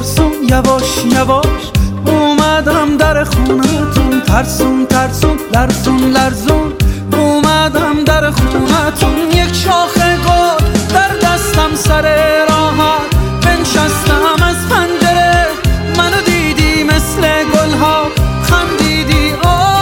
پرسون یواش یواش اومدم در خونتون، ترسون ترسون لرزون لرزون اومدم در خونتون. یک شاخه گل در دستم سر راحت بنشستم از پنجره، منو دیدی مثل گلها خندیدی.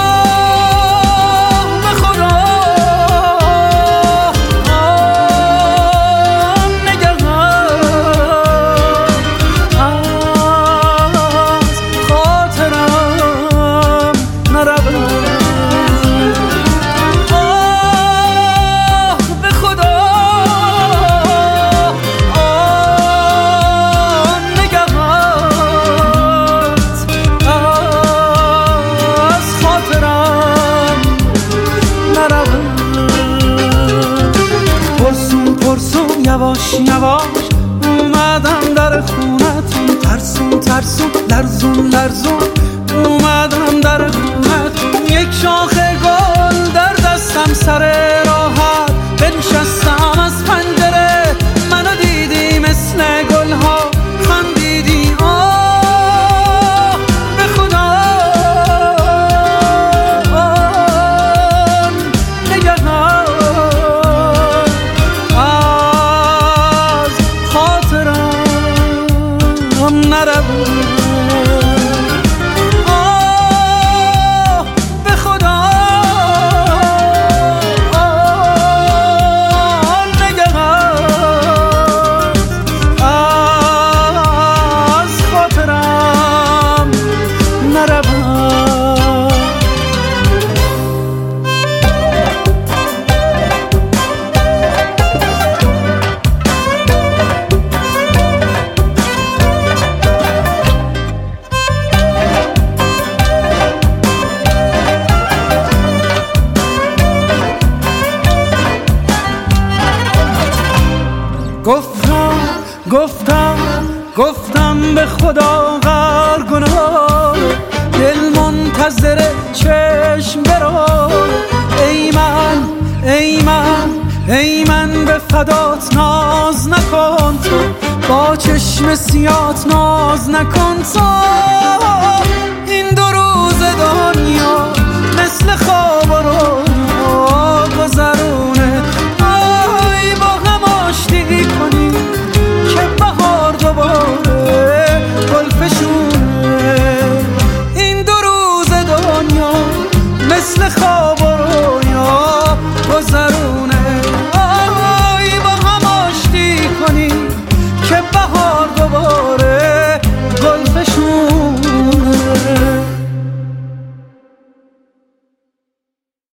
یواش یواش اومدم در خونتون، ترسون ترسون لرزون لرزون اومدم در خونتون. یک شاخه گل در دستم سر راحت بنشستم از پنجره، منو دیدی مثل گلها خندیدی. آه به خدا نگهان نروم. آه به خدا نگهان از خاطرم نروم. گفتم به خدا غر گناه، دل منتظر چشم برو. ای من به فدات ناز نکن تو، با چشم سیات ناز نکن تو. این دو روز دنیا مثل خواب